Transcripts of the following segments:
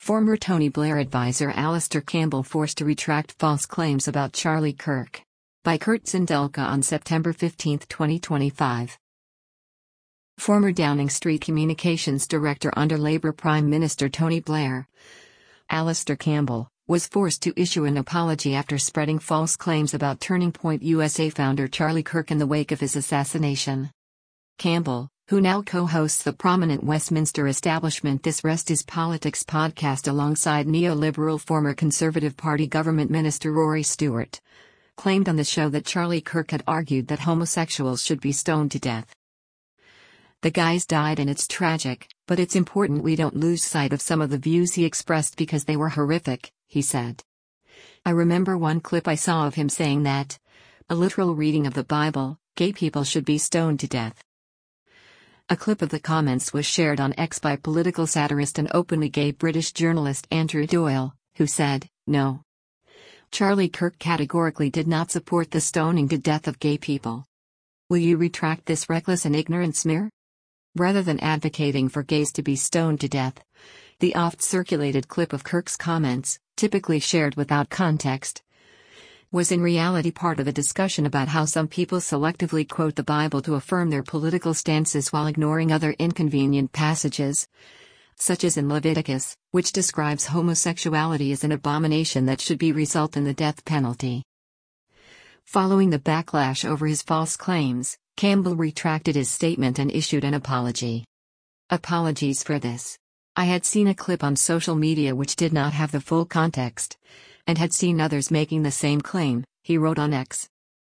Former Tony Blair advisor Alastair Campbell forced to retract false claims about Charlie Kirk. By Kurt Sindelka on September 15, 2025. Former Downing Street Communications Director under Labour Prime Minister Tony Blair, Alastair Campbell, was forced to issue an apology after spreading false claims about Turning Point USA founder Charlie Kirk in the wake of his assassination. Campbell, who now co-hosts the prominent Westminster establishment This Rest Is Politics podcast alongside neoliberal former Conservative Party government minister Rory Stewart, claimed on the show that Charlie Kirk had argued that homosexuals should be stoned to death. "The guys died and it's tragic, but it's important we don't lose sight of some of the views he expressed because they were horrific," he said. "I remember one clip I saw of him saying that, a literal reading of the Bible, gay people should be stoned to death." A clip of the comments was shared on X by political satirist and openly gay British journalist Andrew Doyle, who said, "No. Charlie Kirk categorically did not support the stoning to death of gay people. Will you retract this reckless and ignorant smear?" Rather than advocating for gays to be stoned to death, the oft-circulated clip of Kirk's comments, typically shared without context, was in reality part of a discussion about how some people selectively quote the Bible to affirm their political stances while ignoring other inconvenient passages, such as in Leviticus, which describes homosexuality as an abomination that should result in the death penalty. Following the backlash over his false claims, Campbell retracted his statement and issued an apology. "Apologies for this. I had seen a clip on social media which did not have the full context, and had seen others making the same claim," he wrote on X.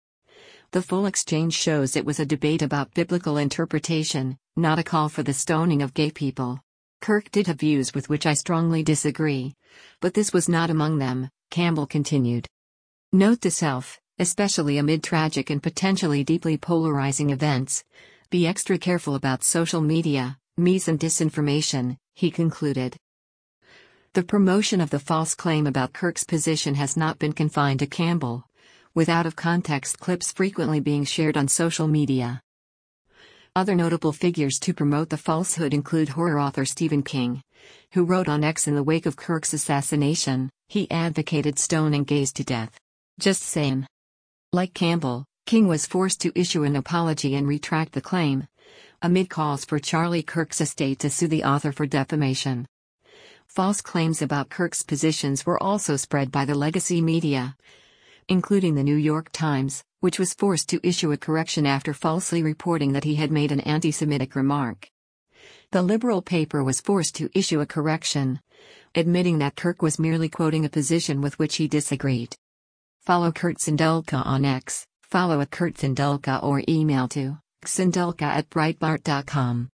The full exchange shows it was a debate about biblical interpretation, not a call for the stoning of gay people. "Kirk did have views with which I strongly disagree, but this was not among them," Campbell continued. Note to self, especially amid tragic and potentially deeply polarizing events, be extra careful about social media, memes and disinformation, he concluded. The promotion of the false claim about Kirk's position has not been confined to Campbell, with out-of-context clips frequently being shared on social media. Other notable figures to promote the falsehood include horror author Stephen King, who wrote on X in the wake of Kirk's assassination, he advocated stoning gays to death. "Just saying." Like Campbell, King was forced to issue an apology and retract the claim, amid calls for Charlie Kirk's estate to sue the author for defamation. False claims about Kirk's positions were also spread by the legacy media, including the New York Times, which was forced to issue a correction after falsely reporting that he had made an anti-Semitic remark. The liberal paper was forced to issue a correction, admitting that Kirk was merely quoting a position with which he disagreed. Follow Kurt Sindelka on X, follow @KurtSindelka or email to sindelka@breitbart.com.